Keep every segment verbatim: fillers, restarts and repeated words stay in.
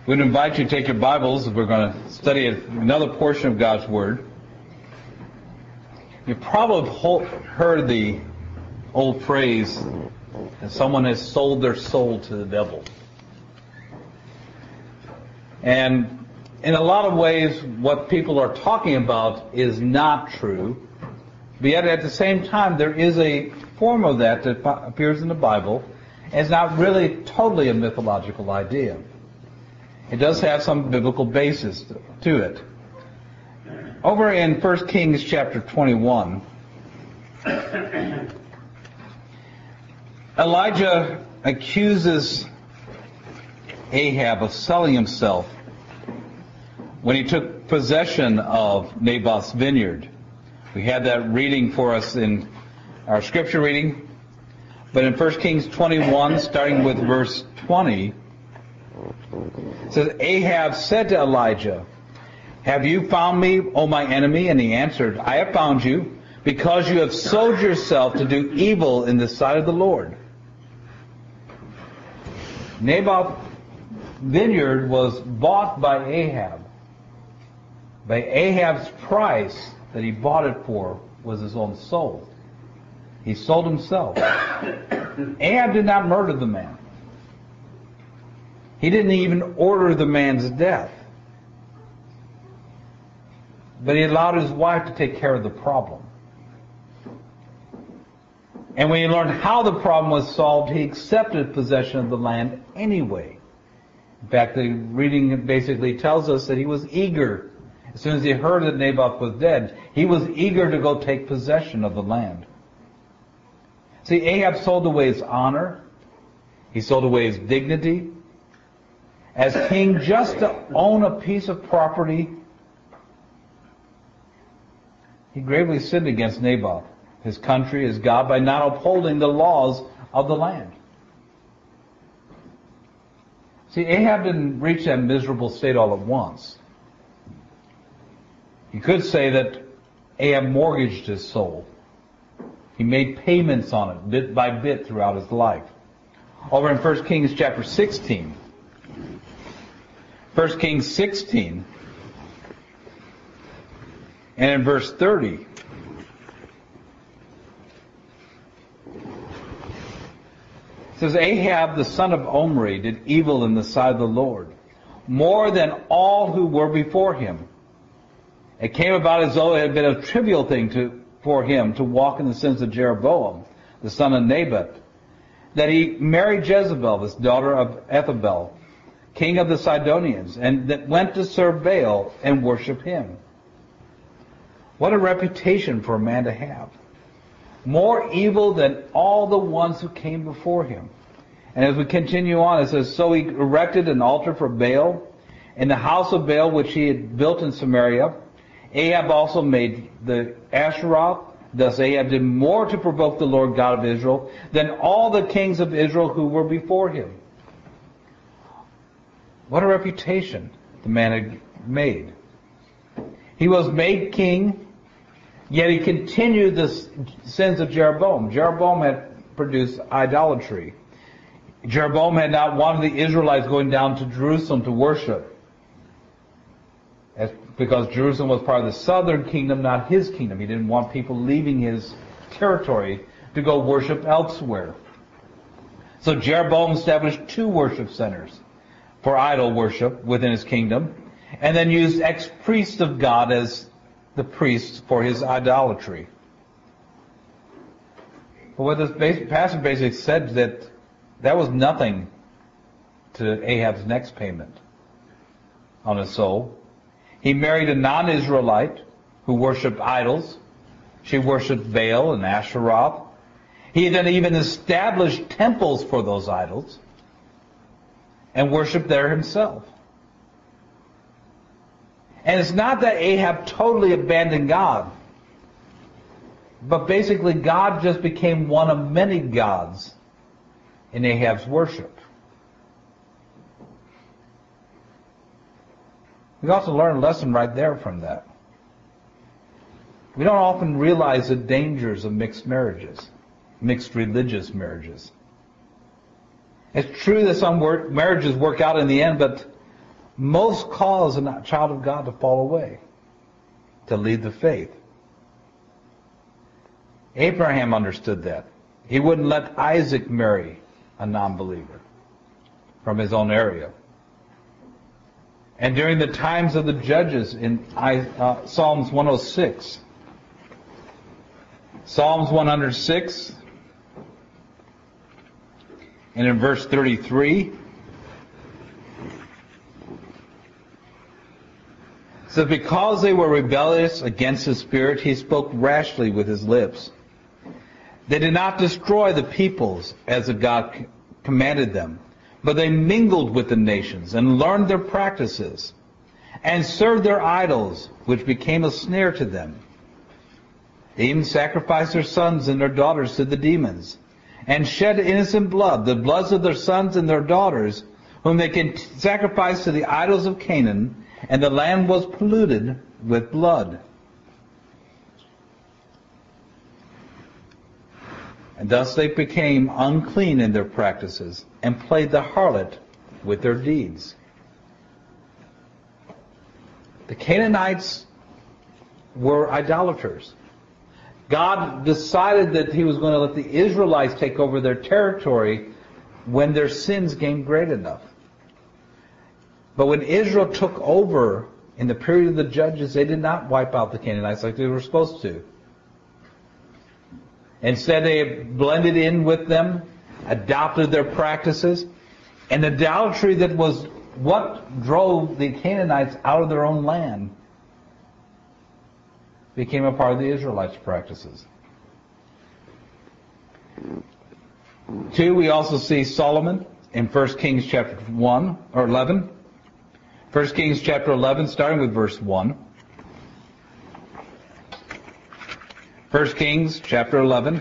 We'd invite you to take your Bibles. We're going to study another portion of God's Word. You've probably heard the old phrase that someone has sold their soul to the devil. And in a lot of ways, what people are talking about is not true. But yet at the same time, there is a form of that that appears in the Bible. And it's not really totally a mythological idea. It does have some biblical basis to it. Over in First Kings chapter twenty-one, Elijah accuses Ahab of selling himself when he took possession of Naboth's vineyard. We had that reading for us in our scripture reading. But in First Kings twenty-one, starting with verse twenty, it says, Ahab said to Elijah, "Have you found me, O my enemy?" And he answered, "I have found you, because you have sold yourself to do evil in the sight of the Lord." Naboth's vineyard was bought by Ahab. By Ahab's price that he bought it for was his own soul. He sold himself. Ahab did not murder the man. He didn't even order the man's death. But he allowed his wife to take care of the problem. And when he learned how the problem was solved, he accepted possession of the land anyway. In fact, the reading basically tells us that he was eager. As soon as he heard that Naboth was dead, he was eager to go take possession of the land. See, Ahab sold away his honor. He sold away his dignity as king just to own a piece of property. He gravely sinned against Naboth, his country, his God, by not upholding the laws of the land. See, Ahab didn't reach that miserable state all at once. You could say that Ahab mortgaged his soul. He made payments on it bit by bit throughout his life. Over in First Kings chapter sixteen. First Kings sixteen. And in verse thirty. It says, Ahab the son of Omri did evil in the sight of the Lord, more than all who were before him. It came about as though it had been a trivial thing to, for him to walk in the sins of Jeroboam, the son of Nebat, that he married Jezebel, this daughter of Ethabel, king of the Sidonians, and that went to serve Baal and worship him. What a reputation for a man to have. More evil than all the ones who came before him. And as we continue on, it says, so he erected an altar for Baal in the house of Baal which he had built in Samaria. Ahab also made the Asheroth. Thus Ahab did more to provoke the Lord God of Israel than all the kings of Israel who were before him. What a reputation the man had made. He was made king, yet he continued the sins of Jeroboam. Jeroboam had produced idolatry. Jeroboam had not wanted the Israelites going down to Jerusalem to worship, as, because Jerusalem was part of the southern kingdom, not his kingdom. He didn't want people leaving his territory to go worship elsewhere. So Jeroboam established two worship centers for idol worship within his kingdom, and then used ex-priests of God as the priests for his idolatry. But what this passage basically said that that was nothing to Ahab's next payment on his soul. He married a non-Israelite who worshipped idols. She worshipped Baal and Asheroth. He then even established temples for those idols and worshipped there himself. And it's not that Ahab totally abandoned God, but basically God just became one of many gods in Ahab's worship. We also learn a lesson right there from that. We don't often realize the dangers of mixed marriages, mixed religious marriages. It's true that some work, marriages work out in the end, but most cause a child of God to fall away, to leave the faith. Abraham understood that. He wouldn't let Isaac marry a non-believer from his own area. And during the times of the judges in uh, Psalms one oh six, Psalms one oh six, and in verse thirty-three, it says, because they were rebellious against his spirit, he spoke rashly with his lips. They did not destroy the peoples as God commanded them, but they mingled with the nations and learned their practices and served their idols, which became a snare to them. They even sacrificed their sons and their daughters to the demons and shed innocent blood, the bloods of their sons and their daughters, whom they can sacrifice to the idols of Canaan, and the land was polluted with blood. And thus they became unclean in their practices and played the harlot with their deeds. The Canaanites were idolaters. God decided that he was going to let the Israelites take over their territory when their sins came great enough. But when Israel took over in the period of the judges, they did not wipe out the Canaanites like they were supposed to. Instead, they blended in with them, adopted their practices, and idolatry that was what drove the Canaanites out of their own land became a part of the Israelites' practices. Two, we also see Solomon in First Kings chapter one or eleven. First Kings chapter eleven, starting with verse one. First Kings chapter eleven.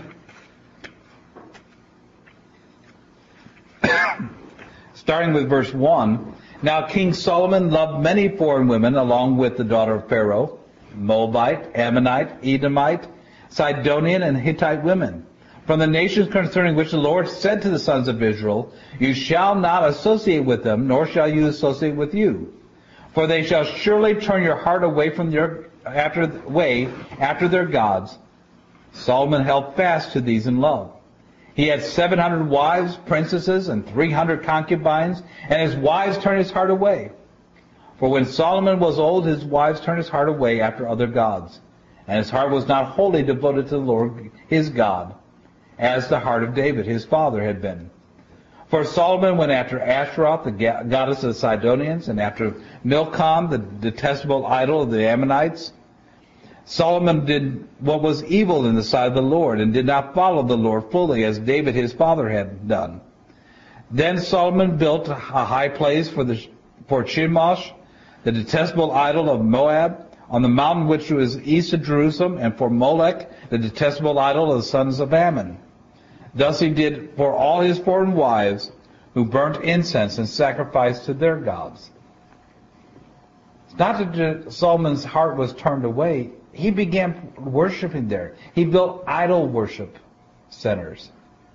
Starting with verse one. Now King Solomon loved many foreign women along with the daughter of Pharaoh, Moabite, Ammonite, Edomite, Sidonian, and Hittite women, from the nations concerning which the Lord said to the sons of Israel, you shall not associate with them, nor shall you associate with you. For they shall surely turn your heart away from your after way after their gods. Solomon held fast to these in love. He had seven hundred wives, princesses, and three hundred concubines, and his wives turned his heart away. For when Solomon was old, his wives turned his heart away after other gods, and his heart was not wholly devoted to the Lord his God, as the heart of David his father had been. For Solomon went after Ashtaroth, the goddess of the Sidonians, and after Milcom, the detestable idol of the Ammonites. Solomon did what was evil in the sight of the Lord, and did not follow the Lord fully, as David his father had done. Then Solomon built a high place for the for Chemosh, the detestable idol of Moab, on the mountain which was east of Jerusalem, and for Molech, the detestable idol of the sons of Ammon. Thus he did for all his foreign wives, who burnt incense and sacrificed to their gods. It's not that Solomon's heart was turned away. He began worshiping there. He built idol worship centers.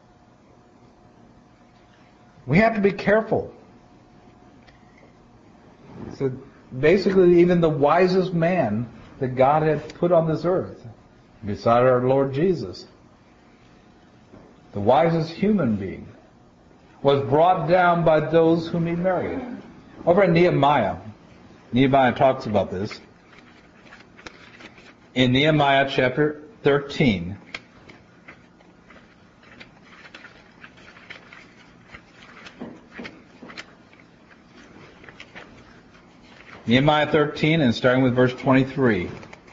We have to be careful. So basically, even the wisest man that God had put on this earth, beside our Lord Jesus, the wisest human being, was brought down by those whom he married. Over in Nehemiah, Nehemiah talks about this. In Nehemiah chapter thirteen, Nehemiah thirteen, and starting with verse twenty-three.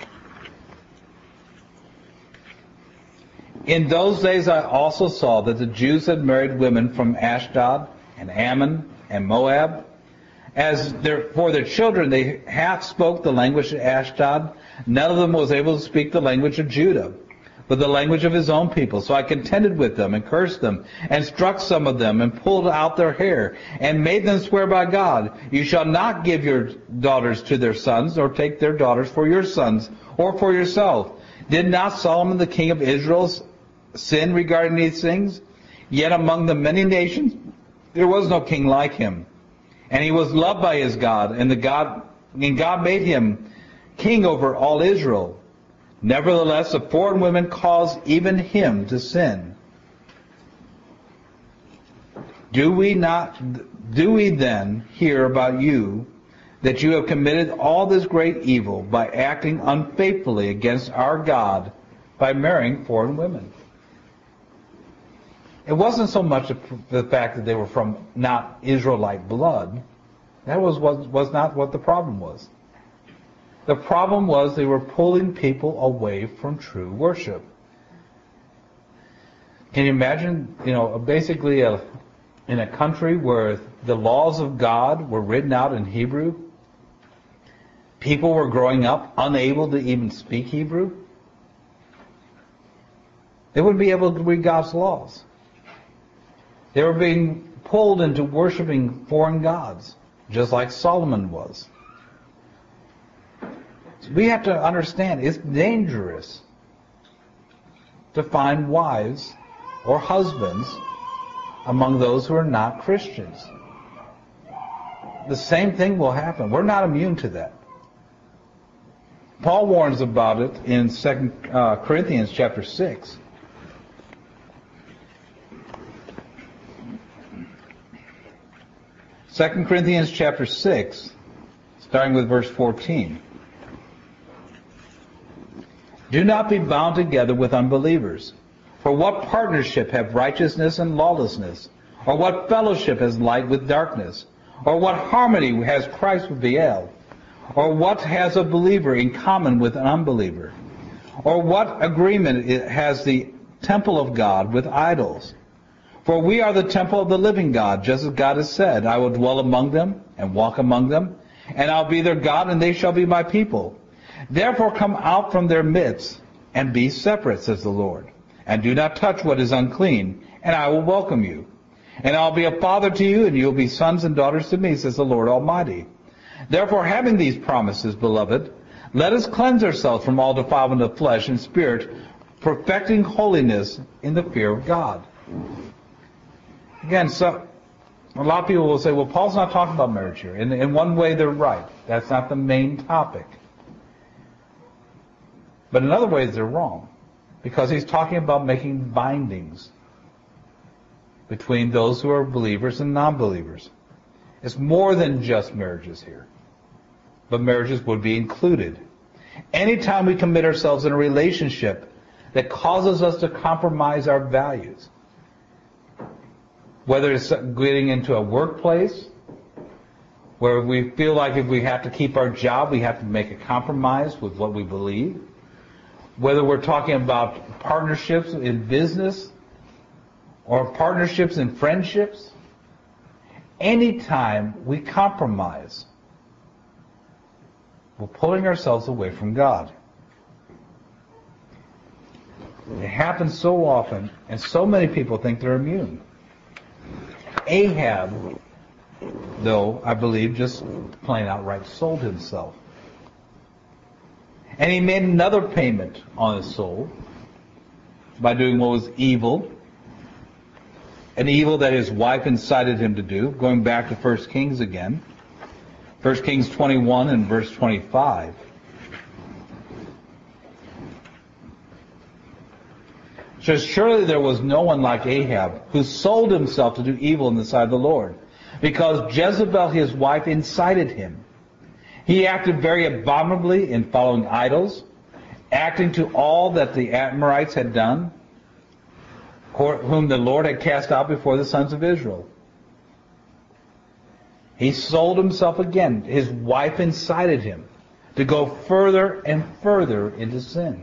In those days I also saw that the Jews had married women from Ashdod and Ammon and Moab. As their, for their children they half spoke the language of Ashdod. None of them was able to speak the language of Judah, but the language of his own people. So I contended with them and cursed them and struck some of them and pulled out their hair and made them swear by God, you shall not give your daughters to their sons, nor take their daughters for your sons or for yourself. Did not Solomon the king of Israel sin regarding these things? Yet among the many nations there was no king like him. And he was loved by his God, and the God and God made him king over all Israel. Nevertheless, the foreign women caused even him to sin. Do we not, do we then hear about you that you have committed all this great evil by acting unfaithfully against our God by marrying foreign women? It wasn't so much the fact that they were from not Israelite blood. That was, was, was not what the problem was. The problem was they were pulling people away from true worship. Can you imagine, you know, basically a, in a country where the laws of God were written out in Hebrew, people were growing up unable to even speak Hebrew? They wouldn't be able to read God's laws. They were being pulled into worshiping foreign gods, just like Solomon was. So we have to understand it's dangerous to find wives or husbands among those who are not Christians. The same thing will happen. We're not immune to that. Paul warns about it in Second Corinthians chapter six. Second Corinthians chapter six, starting with verse fourteen. Do not be bound together with unbelievers. For what partnership have righteousness and lawlessness? Or what fellowship has light with darkness? Or what harmony has Christ with Baal? Or what has a believer in common with an unbeliever? Or what agreement has the temple of God with idols? For we are the temple of the living God, just as God has said, I will dwell among them and walk among them, and I'll be their God, and they shall be my people. Therefore come out from their midst, and be separate, says the Lord, and do not touch what is unclean, and I will welcome you. And I'll be a father to you, and you'll be sons and daughters to me, says the Lord Almighty. Therefore, having these promises, beloved, let us cleanse ourselves from all defilement of flesh and spirit, perfecting holiness in the fear of God. Again, so a lot of people will say, well, Paul's not talking about marriage here. In, in one way, they're right. That's not the main topic. But in other ways, they're wrong. Because he's talking about making bindings between those who are believers and non-believers. It's more than just marriages here. But marriages would be included. Anytime we commit ourselves in a relationship that causes us to compromise our values, whether it's getting into a workplace where we feel like if we have to keep our job, we have to make a compromise with what we believe, whether we're talking about partnerships in business or partnerships in friendships, anytime we compromise, we're pulling ourselves away from God. It happens so often, and so many people think they're immune. Ahab, though, I believe, just plain outright sold himself. And he made another payment on his soul by doing what was evil, an evil that his wife incited him to do, going back to First Kings again. First Kings twenty-one and verse twenty-five. It says, surely there was no one like Ahab, who sold himself to do evil in the sight of the Lord, because Jezebel his wife incited him. He acted very abominably in following idols, acting to all that the Amorites had done, whom the Lord had cast out before the sons of Israel. He sold himself again. His wife incited him to go further and further into sin.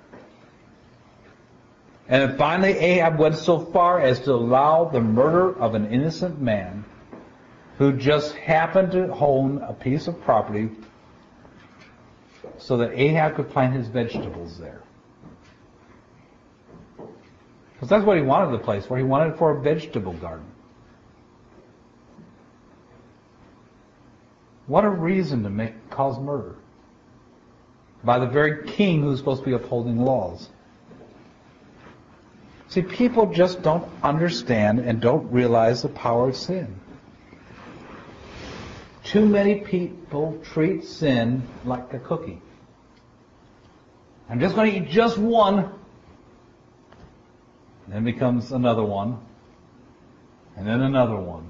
And then finally Ahab went so far as to allow the murder of an innocent man who just happened to own a piece of property so that Ahab could plant his vegetables there. Because that's what he wanted the place for. He wanted it for a vegetable garden. What a reason to make cause murder by the very king who's supposed to be upholding laws. See, people just don't understand and don't realize the power of sin. too many people treat sin like a cookie. I'm just going to eat just one. And then becomes another one. And then another one.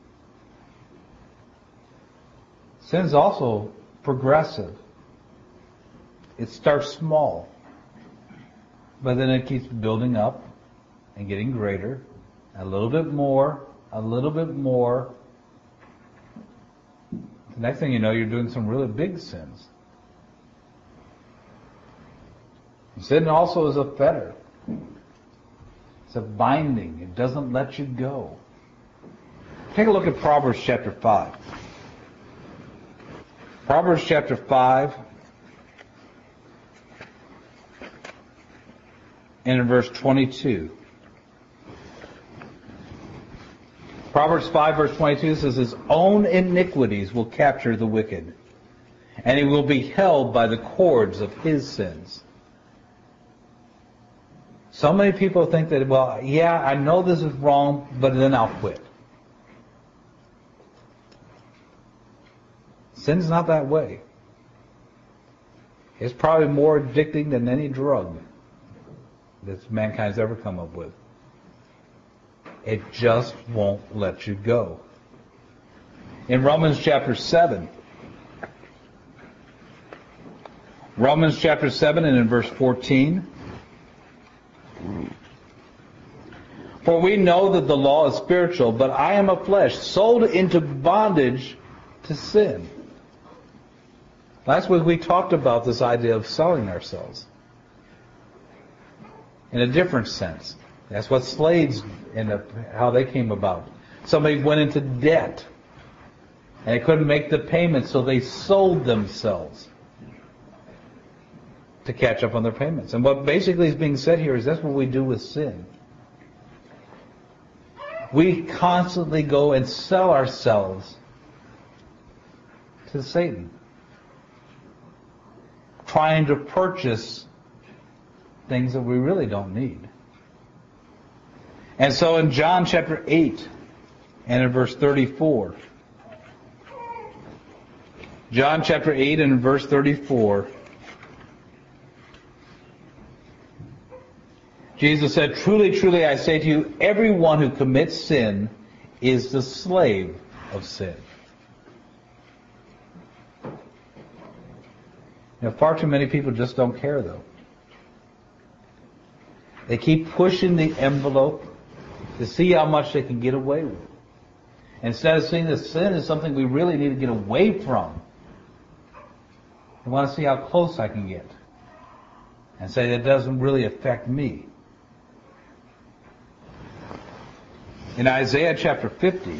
Sin's also progressive. It starts small. But then it keeps building up and getting greater. A little bit more. A little bit more. The next thing you know, you're doing some really big sins. Sin also is a fetter. It's a binding. It doesn't let you go. Take a look at Proverbs chapter five. Proverbs chapter five and in verse twenty-two. Proverbs five verse twenty-two says, his own iniquities will capture the wicked, and he will be held by the cords of his sins. So many people think that, well, yeah, I know this is wrong, but then I'll quit. Sin's not that way. It's probably more addicting than any drug that mankind's ever come up with. It just won't let you go. In Romans chapter seven, Romans chapter seven and in verse fourteen, for we know that the law is spiritual, but I am of flesh, sold into bondage to sin. Last week we talked about this idea of selling ourselves in a different sense. That's what slaves end up, how they came about. Somebody went into debt and they couldn't make the payment, so they sold themselves to catch up on their payments. And what basically is being said here is that's what we do with sin. We constantly go and sell ourselves to Satan, trying to purchase things that we really don't need. And so in John chapter eight and in verse thirty-four, John chapter eight and in verse thirty-four, Jesus said, truly, truly, I say to you, everyone who commits sin is the slave of sin. Now, far too many people just don't care, though. They keep pushing the envelope to see how much they can get away with. Instead of seeing that sin is something we really need to get away from, they want to see how close I can get and say that doesn't really affect me. In Isaiah chapter fifty,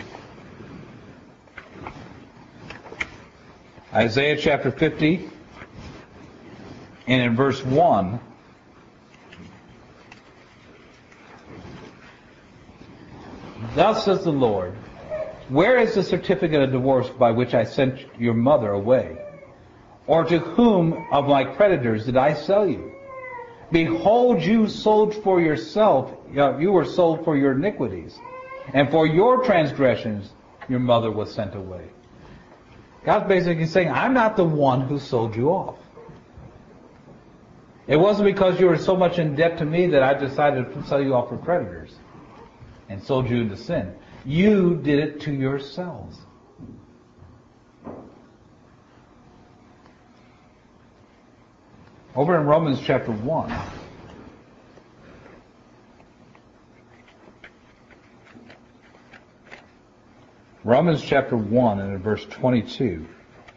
Isaiah chapter fifty, and in verse one, thus says the Lord, where is the certificate of divorce by which I sent your mother away? Or to whom of my creditors did I sell you? Behold, you sold for yourself, you were sold for your iniquities, and for your transgressions your mother was sent away. God's basically saying, I'm not the one who sold you off. It wasn't because you were so much in debt to me that I decided to sell you off for creditors and sold you into sin. You did it to yourselves. Over in Romans chapter one, Romans chapter one and in verse twenty-two,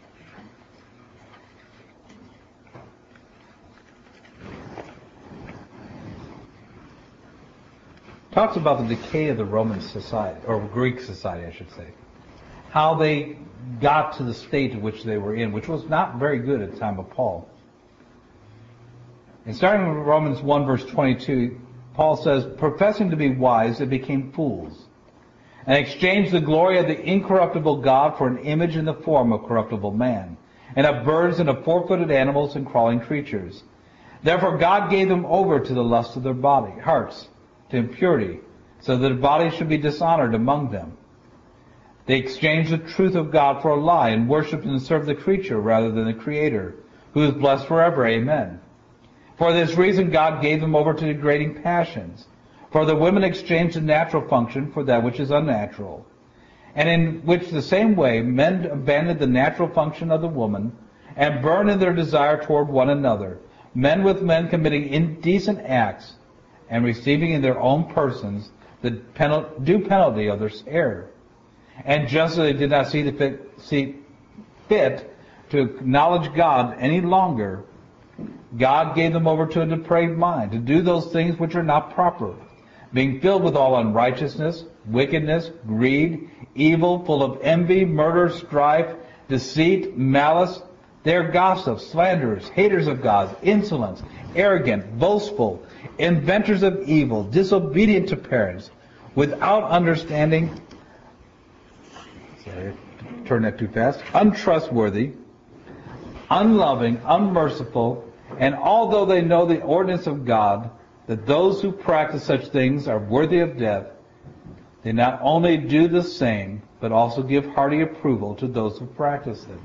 talks about the decay of the Roman society, or Greek society, I should say. How they got to the state in which they were in, which was not very good at the time of Paul. And starting with Romans one verse twenty-two, Paul says, professing to be wise, they became fools, and exchanged the glory of the incorruptible God for an image in the form of corruptible man, and of birds and of four-footed animals and crawling creatures. Therefore God gave them over to the lust of their body, hearts, to impurity, so that the body should be dishonored among them. They exchanged the truth of God for a lie and worshiped and served the creature rather than the Creator, who is blessed forever. Amen. For this reason, God gave them over to degrading passions. For the women exchanged the natural function for that which is unnatural, and in which the same way men abandoned the natural function of the woman and burned in their desire toward one another, men with men committing indecent acts and receiving in their own persons the penal- due penalty of their error. And just as they did not see, the fit, see fit to acknowledge God any longer, God gave them over to a depraved mind, to do those things which are not proper, being filled with all unrighteousness, wickedness, greed, evil, full of envy, murder, strife, deceit, malice. They are gossips, slanderers, haters of God, insolent, arrogant, boastful, inventors of evil, disobedient to parents, without understanding, sorry, turn that too fast, untrustworthy, unloving, unmerciful, and although they know the ordinance of God, that those who practice such things are worthy of death, they not only do the same, but also give hearty approval to those who practice them.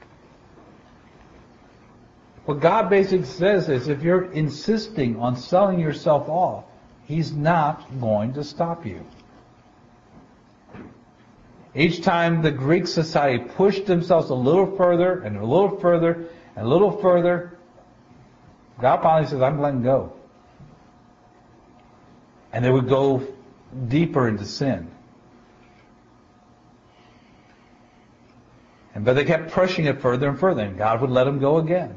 What God basically says is, if you're insisting on selling yourself off, He's not going to stop you. Each time the Greek society pushed themselves a little further and a little further and a little further, God finally says, I'm letting go. And they would go deeper into sin. And but they kept pushing it further and further, and God would let them go again.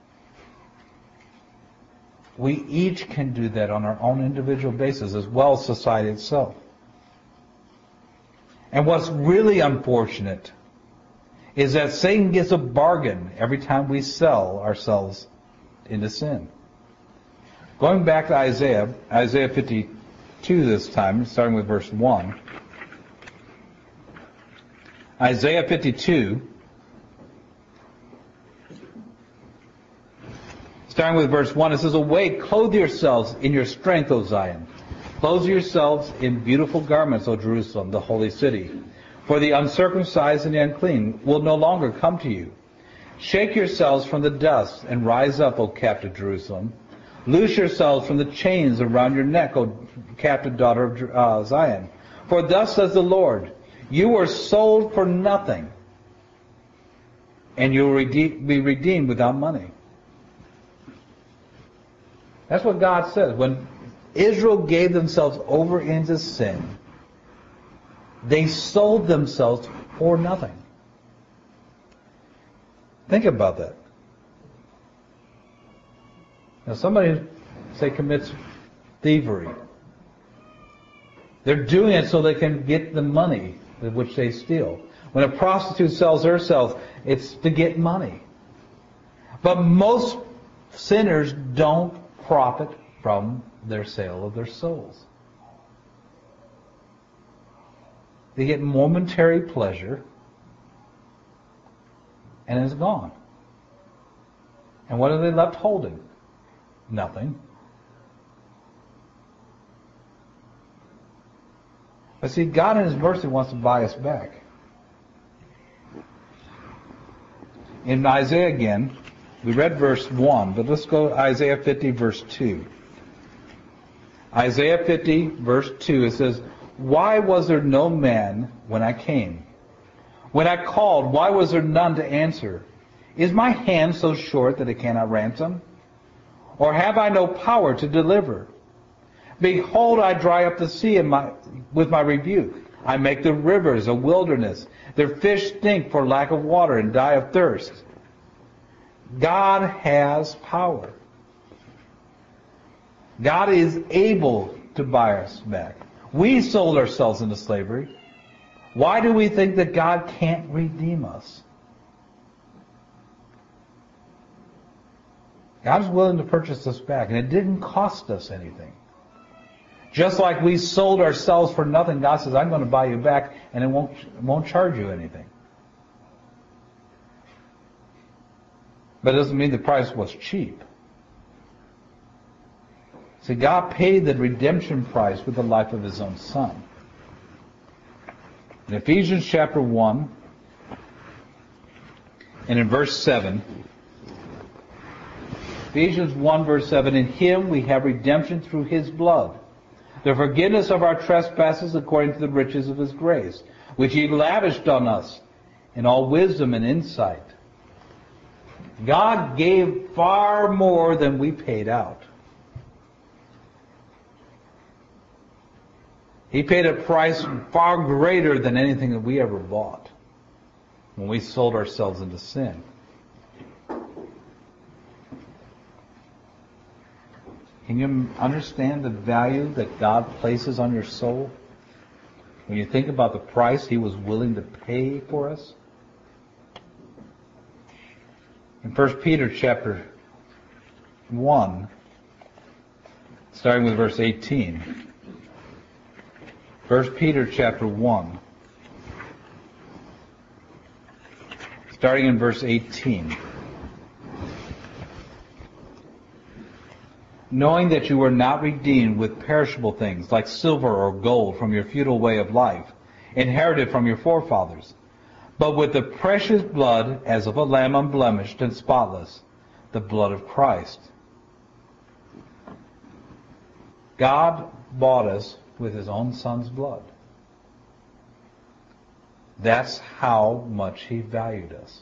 We each can do that on our own individual basis, as well as society itself. And what's really unfortunate is that Satan gets a bargain every time we sell ourselves into sin. Going back to Isaiah, Isaiah fifty-two this time, starting with verse one. Isaiah fifty-two, starting with verse one, it says, Awake, clothe yourselves in your strength, O Zion. Clothe yourselves in beautiful garments, O Jerusalem, the holy city. For the uncircumcised and the unclean will no longer come to you. Shake yourselves from the dust and rise up, O captive Jerusalem. Loose yourselves from the chains around your neck, O captive daughter of uh, Zion. For thus says the Lord, you were sold for nothing, and you will redeem, be redeemed without money. That's what God says. When Israel gave themselves over into sin, they sold themselves for nothing. Think about that. Now somebody, say, commits thievery. They're doing it so they can get the money which they steal. When a prostitute sells herself, it's to get money. But most sinners don't profit from their sale of their souls. They get momentary pleasure, and it's gone. And what are they left holding? Nothing. But see, God in His mercy wants to buy us back. In Isaiah again, we read verse one, but let's go to Isaiah fifty, verse two. Isaiah fifty, verse two, it says, Why was there no man when I came? When I called, why was there none to answer? Is my hand so short that it cannot ransom? Or have I no power to deliver? Behold, I dry up the sea in my, with my rebuke. I make the rivers a wilderness. Their fish stink for lack of water and die of thirst. God has power. God is able to buy us back. We sold ourselves into slavery. Why do we think that God can't redeem us? God's willing to purchase us back, and it didn't cost us anything. Just like we sold ourselves for nothing, God says, I'm going to buy you back, and it won't, it won't charge you anything. But it doesn't mean the price was cheap. See, God paid the redemption price with the life of His own Son. In Ephesians chapter one, and in verse seven, Ephesians one verse seven, in Him we have redemption through His blood, the forgiveness of our trespasses according to the riches of His grace, which He lavished on us in all wisdom and insight. God gave far more than we paid out. He paid a price far greater than anything that we ever bought when we sold ourselves into sin. Can you understand the value that God places on your soul? When you think about the price He was willing to pay for us? In First Peter chapter one, starting with verse eighteen. First Peter chapter one, starting in verse eighteen. Knowing that you were not redeemed with perishable things like silver or gold from your futile way of life, inherited from your forefathers, but with the precious blood as of a lamb unblemished and spotless, the blood of Christ. God bought us with His own Son's blood. That's how much He valued us.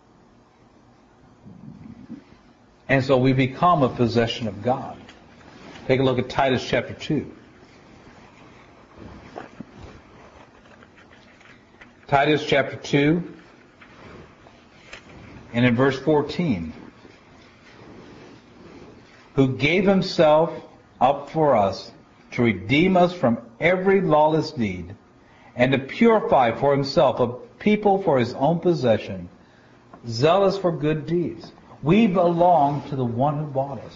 And so we become a possession of God. Take a look at Titus chapter two. Titus chapter two, and in verse fourteen. Who gave Himself up for us to redeem us from every lawless deed, and to purify for Himself a people for His own possession, zealous for good deeds. We belong to the one who bought us.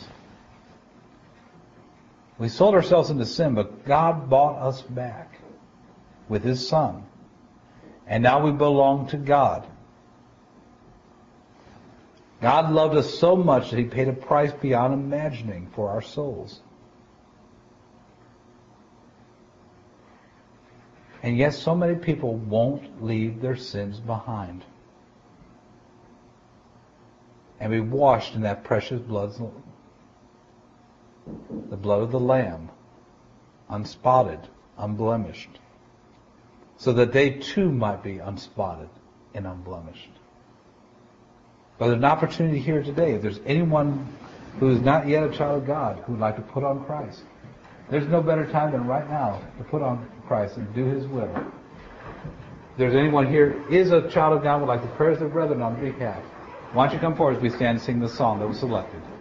We sold ourselves into sin, but God bought us back with His Son. And now we belong to God. God loved us so much that He paid a price beyond imagining for our souls. And yet so many people won't leave their sins behind and be washed in that precious blood, the blood of the Lamb, unspotted, unblemished, so that they too might be unspotted and unblemished. But there's an opportunity here today. If there's anyone who is not yet a child of God who would like to put on Christ, there's no better time than right now to put on Christ and do His will. If there's anyone here is a child of God who would like to pray as their brethren on their behalf, why don't you come forward as we stand and sing the song that was selected.